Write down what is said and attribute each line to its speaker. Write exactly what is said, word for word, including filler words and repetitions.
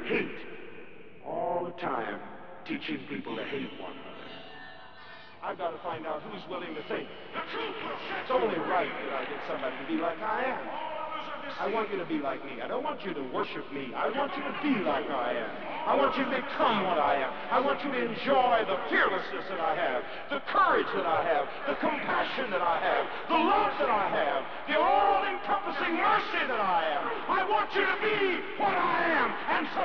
Speaker 1: hate. All the time, teaching people to hate one another. I've got to find out who's willing to think. The truth will set. It's only right that I get somebody to be like I am. I want you to be like me. I don't want you to worship me. I want you to be like I am. I want you to become what I am. I want you to enjoy the fearlessness that I have, the courage that I have, the compassion that I have, the love that I have, the all-encompassing mercy that I am. I want you to be what I am. And so